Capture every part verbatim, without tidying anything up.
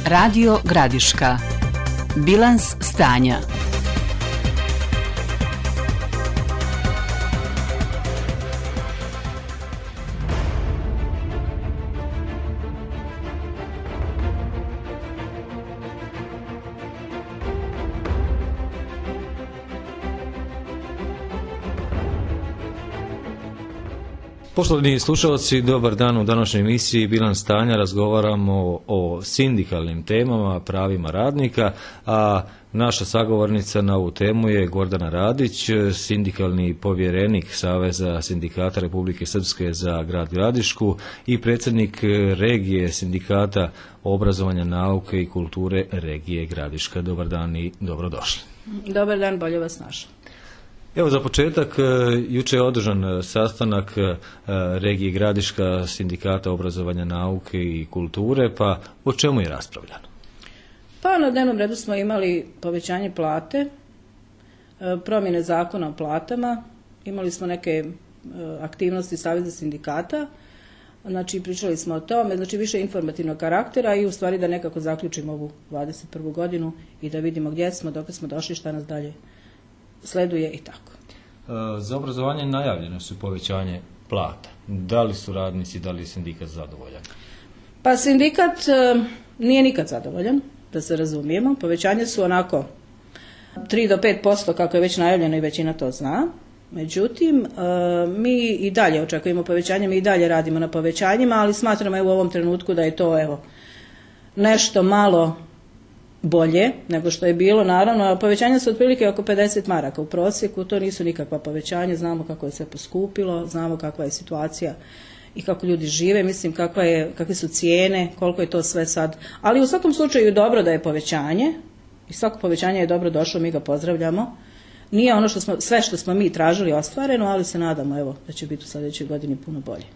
Radio Gradiška. Bilans stanja. Poštovani slušalci, dobar dan. U današnjoj emisiji Bilans stanja razgovaramo o sindikalnim temama, pravima radnika, a naša sagovornica na ovu temu je Gordana Radić, sindikalni povjerenik Saveza sindikata Republike Srpske za grad Gradišku i predsjednik regije sindikata obrazovanja, nauke i kulture regije Gradiška. Dobar dan i dobrodošli. Dobar dan, bolje vas našao. Evo, za početak, jučer je održan sastanak regije Gradiška sindikata obrazovanja, nauke i kulture, pa o čemu je raspravljano? Pa na dnevnom redu smo imali povećanje plate, promjene zakona o platama, imali smo neke aktivnosti Saveza sindikata, znači pričali smo o tome, znači više informativnog karaktera i u stvari da nekako zaključimo ovu dvadeset prvu godinu i da vidimo gdje smo, dok smo došli, šta nas dalje sleduje i tako. Za obrazovanje najavljeno su povećanje plata. Da li su radnici, da li je sindikat zadovoljan? Pa sindikat nije nikad zadovoljan, da se razumijemo. Povećanje su onako tri do pet posto kako je već najavljeno i većina to zna. Međutim, mi i dalje očekujemo povećanje, mi i dalje radimo na povećanjima, ali smatramo evo u ovom trenutku da je to evo nešto malo bolje nego što je bilo, naravno, povećanja su otprilike oko pedeset maraka u prosjeku, to nisu nikakva povećanja, znamo kako je sve poskupilo, znamo kakva je situacija i kako ljudi žive, mislim kakva je, kakve su cijene, koliko je to sve sad, ali u svakom slučaju je dobro da je povećanje i svako povećanje je dobro došlo, mi ga pozdravljamo. Nije ono što smo, sve što smo mi tražili ostvareno, ali se nadamo evo da će biti u sljedećoj godini puno bolje.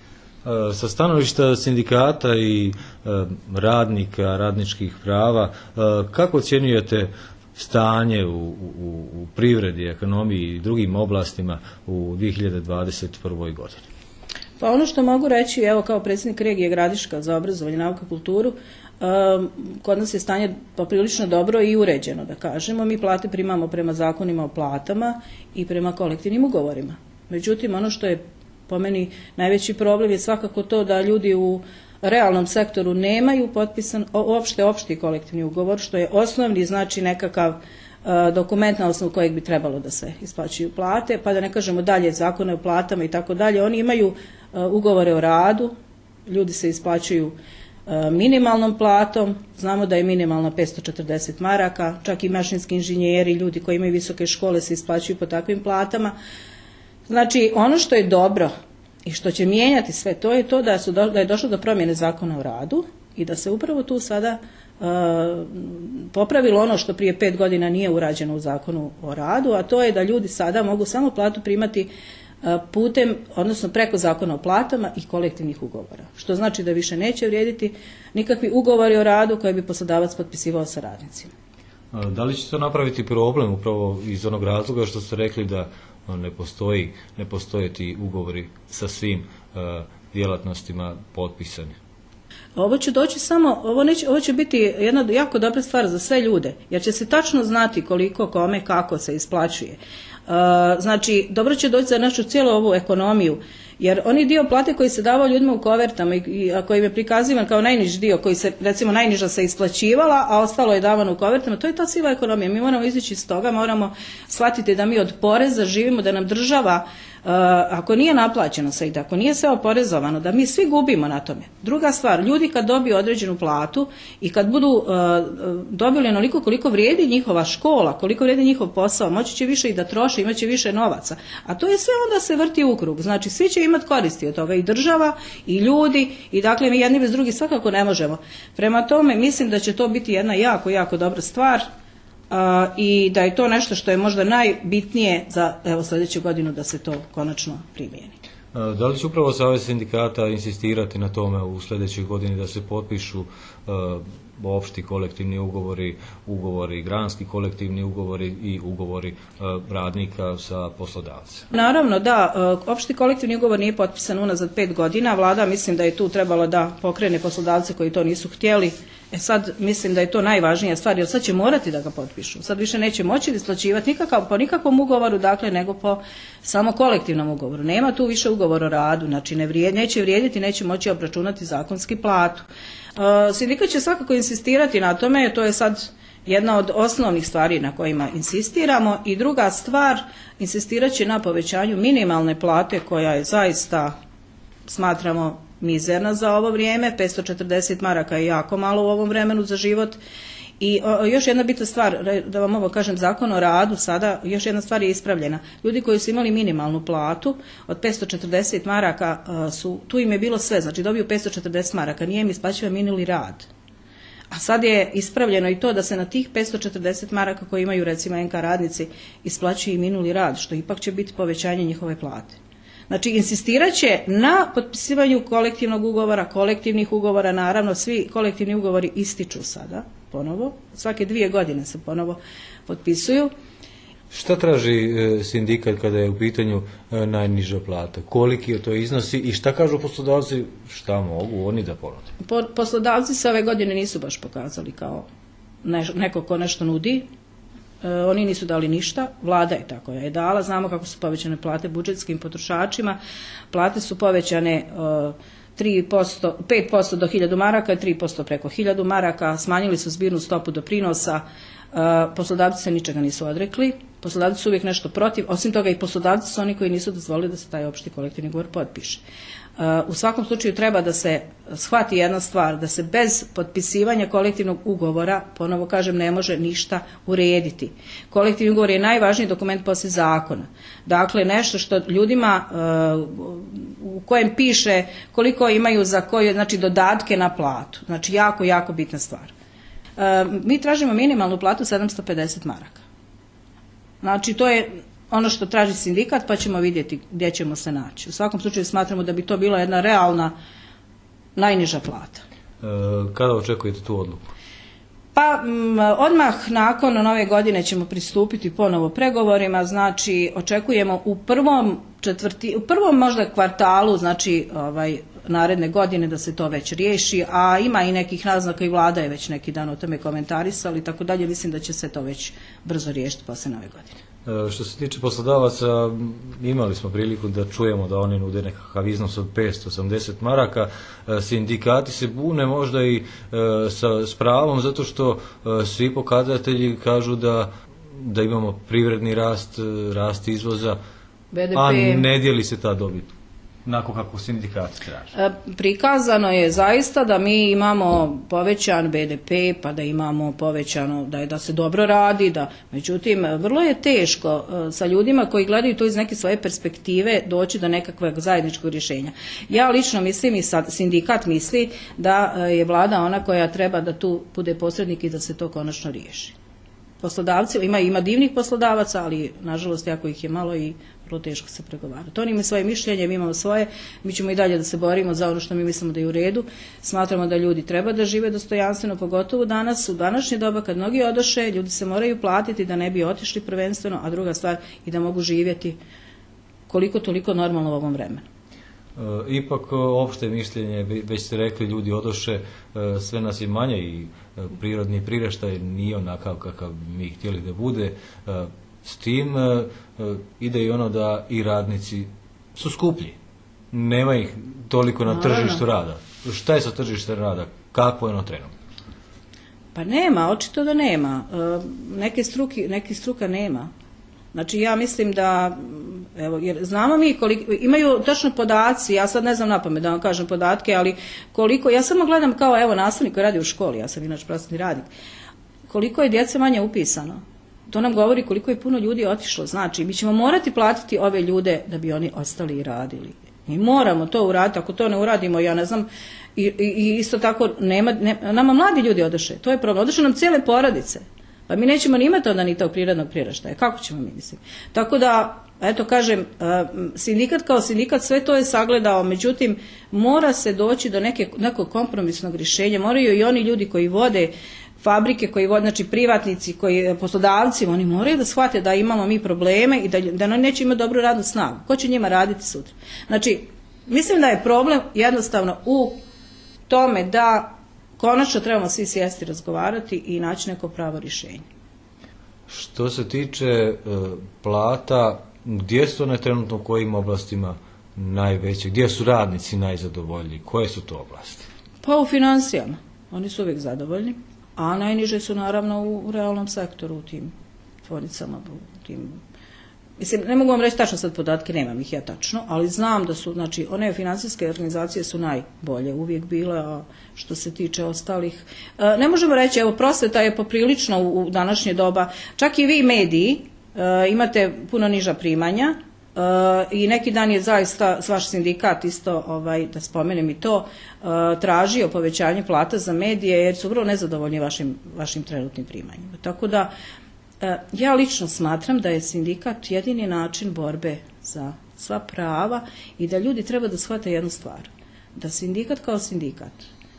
Sa stanovišta sindikata i radnika, radničkih prava, kako ocjenjujete stanje u, u, u privredi, ekonomiji i drugim oblastima u dvije hiljade dvadeset prvoj godini? Pa ono što mogu reći, evo kao predsjednik regije Gradiška za obrazovanje, nauku i kulturu, kod nas je stanje poprilično dobro i uređeno, da kažemo. Mi plate primamo prema zakonima o platama i prema kolektivnim ugovorima. Međutim, ono što je po meni najveći problem je svakako to da ljudi u realnom sektoru nemaju potpisan uopšte opšti kolektivni ugovor, što je osnovni, znači nekakav uh, dokument na osnovu kojeg bi trebalo da se isplaćuju plate, pa da ne kažemo dalje zakone o platama i tako dalje. Oni imaju uh, ugovore o radu, ljudi se isplaćuju uh, minimalnom platom, znamo da je minimalna petsto četrdeset maraka, čak i mašinski inženjeri, ljudi koji imaju visoke škole se isplaćuju po takvim platama. Znači, ono što je dobro i što će mijenjati sve to je to da, su do, da je došlo do promjene zakona o radu i da se upravo tu sada uh, popravilo ono što prije pet godina nije urađeno u zakonu o radu, a to je da ljudi sada mogu samo platu primati uh, putem, odnosno preko zakona o platama i kolektivnih ugovora. Što znači da više neće vrijediti nikakvi ugovori o radu koje bi poslodavac potpisivao sa radnicima. Da li će to napraviti problem upravo iz onog razloga što ste rekli da ne postoji, ne postoje ti ugovori sa svim uh, djelatnostima potpisani? Ovo će doći samo, ovo, neće, ovo će biti jedna jako dobra stvar za sve ljude, jer će se tačno znati koliko, kome, kako se isplaćuje. Uh, znači, dobro će doći za našu cijelu ovu ekonomiju, jer oni dio plate koji se davao ljudima u kovertama i, i a koji je prikazivan kao najniži dio, koji se, recimo, najniža se isplaćivala, a ostalo je davano u kovertama, to je ta siva ekonomija. Mi moramo izići iz toga, moramo shvatiti da mi od poreza živimo, da nam država, uh, ako nije naplaćeno sve i da ako nije sve oporezovano, da mi svi gubimo na tome. Druga stvar, ljudi kad dobiju određenu platu i kad budu uh, dobili onoliko koliko vrijedi njihova škola, koliko vrijedi njihov posao, moći će više i da troše, imat će više novaca. A to je sve onda se vrti u krug. Znači, svi će imati koristi od toga, i država i ljudi, i dakle mi jedni bez drugih svakako ne možemo. Prema tome mislim da će to biti jedna jako, jako dobra stvar uh, i da je to nešto što je možda najbitnije za evo sljedeću godinu da se to konačno primijeni. Da li će upravo Savez sindikata insistirati na tome u sljedećoj godini da se potpišu uh, opšti kolektivni ugovori, ugovori granski kolektivni ugovori i ugovori uh, radnika sa poslodavcem? Naravno da, uh, opšti kolektivni ugovor nije potpisan unazad pet godina, vlada mislim da je tu trebalo da pokrene poslodavce koji to nisu htjeli E sad mislim da je to najvažnija stvar, jer sad će morati da ga potpišu. Sad više neće moći isplaćivati nikakav, po nikakvom ugovoru, dakle, nego po samo kolektivnom ugovoru. Nema tu više ugovor o radu, znači ne vrijed, neće vrijediti, neće moći obračunati zakonski platu. E, sindikat će svakako insistirati na tome, to je sad jedna od osnovnih stvari na kojima insistiramo. I druga stvar, insistirat će na povećanju minimalne plate koja je zaista, smatramo, mizerna za ovo vrijeme. petsto četrdeset maraka je jako malo u ovom vremenu za život. I o, još jedna bitna stvar, da vam ovo kažem, Zakon o radu sada, još jedna stvar je ispravljena. Ljudi koji su imali minimalnu platu od petsto četrdeset maraka, su, tu im je bilo sve, znači dobiju petsto četrdeset maraka, nije im isplaćivan minuli rad. A sad je ispravljeno i to da se na tih petsto četrdeset maraka koji imaju recimo en ka radnici isplaćuje i minuli rad, što ipak će biti povećanje njihove plate. Znači, insistirat će na potpisivanju kolektivnog ugovora, kolektivnih ugovora, naravno, svi kolektivni ugovori ističu sada, ponovo, svake dvije godine se ponovo potpisuju. Šta traži e, sindikat kada je u pitanju e, najniža plata? Koliki je to iznosi i šta kažu poslodavci, šta mogu oni da ponude? Po, poslodavci se ove godine nisu baš pokazali kao ne, neko ko nešto nudi. E, oni nisu dali ništa, vlada je tako je dala, znamo kako su povećane plate budžetskim potrošačima, plate su povećane e, tri posto, pet posto do hiljadu maraka, tri posto preko hiljadu maraka, smanjili su zbirnu stopu doprinosa, e, poslodavci se ničega nisu odrekli, poslodavci su uvijek nešto protiv, osim toga i poslodavci su oni koji nisu dozvolili da se taj opšti kolektivni ugovor potpiše. U svakom slučaju treba da se shvati jedna stvar, da se bez potpisivanja kolektivnog ugovora, ponovo kažem, ne može ništa urediti. Kolektivni ugovor je najvažniji dokument poslije zakona. Dakle, nešto što ljudima u kojem piše koliko imaju za koje, znači dodatke na platu. Znači, jako, jako bitna stvar. Mi tražimo minimalnu platu sedamsto pedeset maraka. Znači, to je ono što traži sindikat, pa ćemo vidjeti gdje ćemo se naći. U svakom slučaju smatramo da bi to bila jedna realna najniža plata. E, kada očekujete tu odluku? Pa m, odmah nakon nove godine ćemo pristupiti ponovo pregovorima, znači očekujemo u prvom četvrti, u prvom možda kvartalu, znači ovaj naredne godine da se to već riješi, a ima i nekih naznaka i vlada je već neki dan o tome komentarisali, tako dalje, mislim da će se to već brzo riješiti poslije nove godine. Što se tiče poslodavaca, imali smo priliku da čujemo da oni nude nekakav iznos od petsto osamdeset maraka. Sindikati se bune možda i sa, s pravom, zato što svi pokazatelji kažu da, da imamo privredni rast, rast izvoza, be de pe. A ne dijeli se ta dobit onako kako sindikati traže. Prikazano je zaista da mi imamo povećan be de pe, pa da imamo povećano da je da se dobro radi, da međutim vrlo je teško sa ljudima koji gledaju to iz neke svoje perspektive doći do nekakvog zajedničkog rješenja. Ja lično mislim i sad sindikat misli da je vlada ona koja treba da tu bude posrednik i da se to konačno riješi. Poslodavci, ima, ima divnih poslodavaca, ali nažalost jako ih je malo i vrlo teško se pregovarati. Oni imaju svoje mišljenje, mi imamo svoje, mi ćemo i dalje da se borimo za ono što mi mislimo da je u redu. Smatramo da ljudi treba da žive dostojanstveno, pogotovo danas, u današnje doba kad mnogi odoše, ljudi se moraju platiti da ne bi otišli prvenstveno, a druga stvar i da mogu živjeti koliko toliko normalno u ovom vremenu. Ipak opšte mišljenje, već ste rekli, ljudi odoše, sve nas je manje i prirodni priraštaj nije onakav kakav mi htjeli da bude. S tim ide i ono da i radnici su skuplji. Nema ih toliko na tržištu rada. Šta je sa tržištem rada? Kako je ono trenutno? Pa nema, očito da nema. Neke struki, neke struka nema. Znači ja mislim da, evo, jer znamo mi koliko, imaju točno podaci, ja sad ne znam napamet da vam kažem podatke, ali koliko, ja samo gledam kao evo nastavnik koji radi u školi, ja sam inače prosvetni radnik, koliko je djece manje upisano. To nam govori koliko je puno ljudi otišlo. Znači, mi ćemo morati platiti ove ljude da bi oni ostali i radili. Mi moramo to uraditi, ako to ne uradimo, ja ne znam, i, i, i isto tako, nema, ne, nama mladi ljudi odoše, to je problem, odoše nam cijele porodice. Pa mi nećemo ni imati onda ni tog prirodnog priraštaja. Kako ćemo mi, mislim? Tako da, eto kažem, sindikat kao sindikat sve to je sagledao, međutim, mora se doći do neke, nekog kompromisnog rješenja. Moraju i oni ljudi koji vode fabrike, koji vode, znači privatnici, koji, poslodavci, oni moraju da shvate da imamo mi probleme i da, da oni neće imati dobru radnu snagu. Ko će njima raditi sutra? Znači, mislim da je problem jednostavno u tome da konačno trebamo svi sjesti, razgovarati i naći neko pravo rješenje. Što se tiče e, plata, gdje su one trenutno u kojim oblastima najveće, gdje su radnici najzadovoljniji, koje su to oblasti? Pa u financijama, oni su uvijek zadovoljni, a najniže su naravno u realnom sektoru, u tim tvornicama, u tim... Mislim, ne mogu vam reći tačno sad podatke, nemam ih ja tačno, ali znam da su, znači, one financijske organizacije su najbolje uvijek bile, a što se tiče ostalih... E, ne možemo reći, evo, prosveta je poprilično u, u današnje doba, čak i vi mediji e, imate puno niža primanja, e, i neki dan je zaista vaš sindikat isto, ovaj, da spomenem i to, e, tražio povećanje plata za medije, jer su vrlo nezadovoljni vašim, vašim trenutnim primanjima. Tako da, ja lično smatram da je sindikat jedini način borbe za sva prava i da ljudi treba da shvate jednu stvar. Da sindikat kao sindikat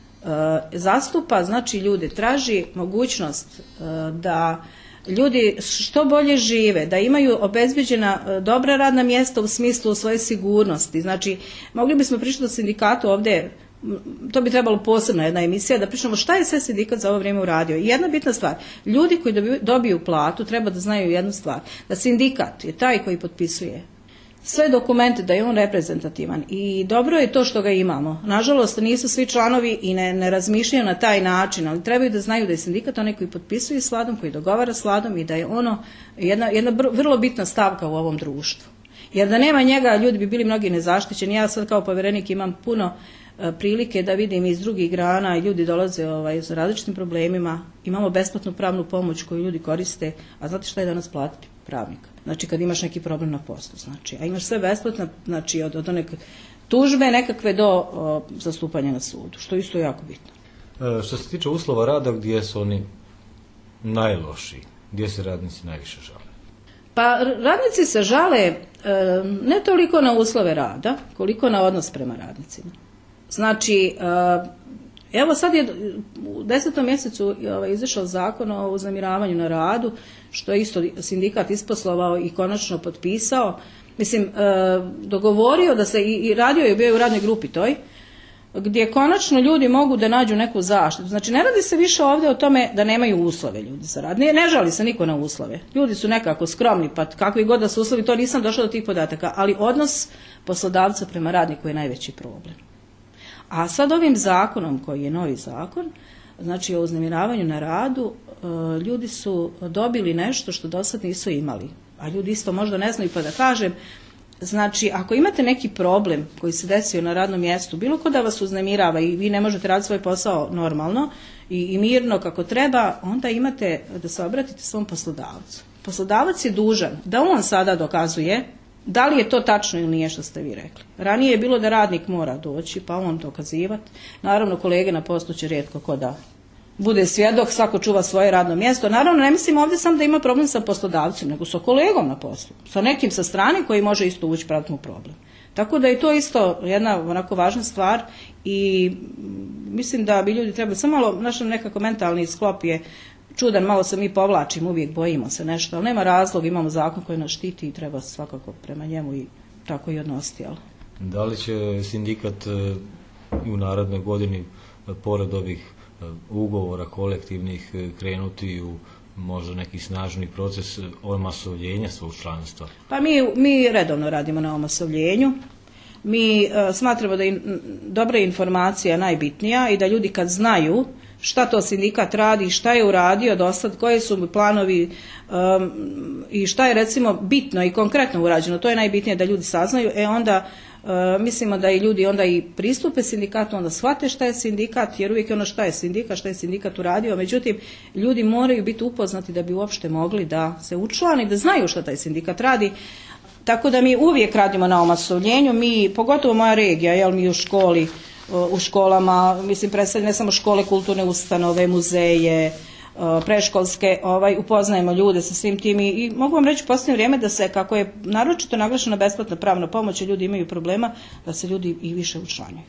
zastupa, znači ljude, traži mogućnost da ljudi što bolje žive, da imaju obezbeđena dobra radna mjesta u smislu svoje sigurnosti. Znači, mogli bismo pričati o sindikatu ovdje, to bi trebalo posebno jedna emisija, da pričamo šta je sve sindikat za ovo vrijeme uradio. I jedna bitna stvar, ljudi koji dobiju, dobiju platu treba da znaju jednu stvar, da sindikat je taj koji potpisuje sve dokumente, da je on reprezentativan i dobro je to što ga imamo. Nažalost, nisu svi članovi i ne, ne razmišljaju na taj način, ali trebaju da znaju da je sindikat onaj koji potpisuje s vladom, koji dogovara s vladom i da je ono jedna, jedna vrlo bitna stavka u ovom društvu. Jer da nema njega, ljudi bi bili mnogi nezaštićeni. Ja sad kao povjerenik imam puno prilike da vidim iz drugih grana i ljudi dolaze ovaj, s različitim problemima. Imamo besplatnu pravnu pomoć koju ljudi koriste, a znate šta je danas platiti pravnika? Znači kad imaš neki problem na poslu, znači, a imaš sve besplatno, znači od, od one tužbe nekakve do o, zastupanja na sudu, što isto je jako bitno. E, što se tiče uslova rada, gdje su oni najlošiji? Gdje se radnici najviše žale? Pa radnici se žale e, ne toliko na uslove rada, koliko na odnos prema radnicima. Znači, evo sad je u desetom mjesecu izašao zakon o uznemiravanju na radu, što je isto sindikat isposlovao i konačno potpisao. Mislim, dogovorio da se, i radio je bio u radnoj grupi toj, gdje konačno ljudi mogu da nađu neku zaštitu. Znači, ne radi se više ovdje o tome da nemaju uslove ljudi za rad. Ne, ne žali se niko na uslove. Ljudi su nekako skromni, pa kakvi god da su uslovi, to nisam došla do tih podataka, ali odnos poslodavca prema radniku je najveći problem. A sad ovim zakonom, koji je novi zakon, znači o uznemiravanju na radu, ljudi su dobili nešto što do sad nisu imali. A ljudi isto možda ne znaju, pa da kažem, znači ako imate neki problem koji se desio na radnom mjestu, bilo ko da vas uznemirava i vi ne možete raditi svoj posao normalno i, i mirno kako treba, onda imate da se obratite svom poslodavcu. Poslodavac je dužan da on sada dokazuje da li je to tačno ili nije što ste vi rekli. Ranije je bilo da radnik mora doći, pa on dokazivati. Naravno, kolege na poslu će rijetko ko da bude svjedok, svako čuva svoje radno mjesto. Naravno, ne mislim ovdje sam da ima problem sa poslodavcem, nego sa kolegom na poslu. Sa nekim sa strane koji može isto ući praviti mu problem. Tako da je to isto jedna onako važna stvar i mislim da bi ljudi trebali, samo malo, naš nekako mentalni sklop je čudan, malo se mi povlačimo, uvijek bojimo se nešto, ali nema razloga, imamo zakon koji nas štiti i treba svakako prema njemu i tako i odnositi. Ali. Da li će sindikat i u narednoj godini, pored ovih ugovora kolektivnih, krenuti u možda neki snažni proces omasovljenja svog članstva? Pa mi, mi redovno radimo na omasovljenju. Mi uh, smatramo da je dobra informacija najbitnija i da ljudi kad znaju šta to sindikat radi, šta je uradio do sad, koji su planovi um, i šta je recimo bitno i konkretno urađeno, to je najbitnije da ljudi saznaju, e onda uh, mislimo da i ljudi onda i pristupe sindikatu, onda shvate šta je sindikat, jer uvijek je ono šta je sindikat, šta je sindikat uradio, međutim ljudi moraju biti upoznati da bi uopšte mogli da se učlane, da znaju šta taj sindikat radi. Tako da mi uvijek radimo na omasovljenju, mi, pogotovo moja regija, jel mi u školi, u školama, mislim predstavljamo ne samo škole, kulturne ustanove, muzeje, preškolske, ovaj, upoznajemo ljude sa svim tim i, i mogu vam reći u posljednje vrijeme da se, kako je naročito naglašena besplatna pravna pomoć, ljudi imaju problema, da se ljudi i više učlanjuju.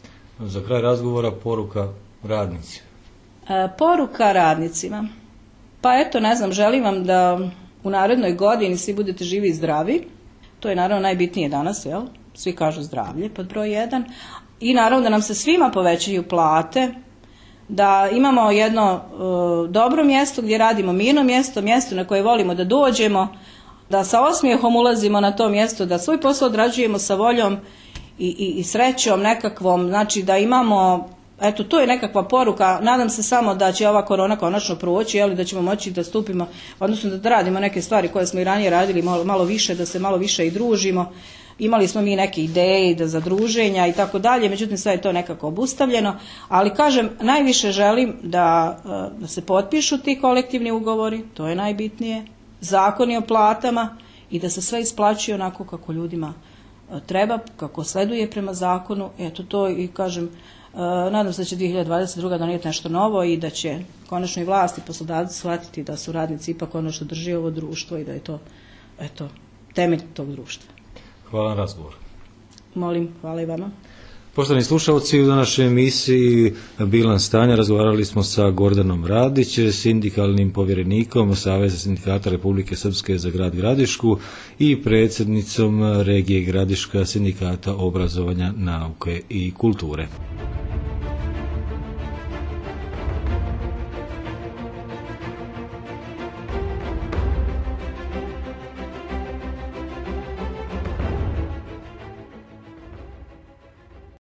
Za kraj razgovora poruka radnicima. E, poruka radnicima. Pa eto, ne znam, želim vam da u narednoj godini svi budete živi i zdravi. To je naravno najbitnije danas, jel? Svi kažu zdravlje, pod broj jedan. I naravno da nam se svima povećaju plate, da imamo jedno uh, dobro mjesto gdje radimo, mirno mjesto, mjesto na koje volimo da dođemo, da sa osmijehom ulazimo na to mjesto, da svoj posao odrađujemo sa voljom i, i, i srećom nekakvom, znači da imamo, eto to je nekakva poruka, nadam se samo da će ova korona konačno proći, jeli, da ćemo moći da stupimo, odnosno da radimo neke stvari koje smo i ranije radili malo, malo više, da se malo više i družimo. Imali smo mi neke ideje da za druženja i tako dalje, međutim sve je to nekako obustavljeno, ali kažem, najviše želim da, da se potpišu ti kolektivni ugovori, to je najbitnije, zakoni o platama i da se sve isplaćuje onako kako ljudima treba, kako sleduje prema zakonu. Eto to i kažem, nadam se da će dvije hiljade dvadeset druga donijeti nešto novo i da će konačno i vlasti i poslodavci shvatiti da su radnici ipak ono što drži ovo društvo i da je to, eto, temelj tog društva. Hvala na razgovor. Molim, hvala i vama. Poštovani slušalci, u današnjoj emisiji Bilans stanja razgovarali smo sa Gordanom Radić, sindikalnim povjerenikom Saveza sindikata Republike Srpske za grad Gradišku i predsjednicom regije Gradiška sindikata obrazovanja, nauke i kulture.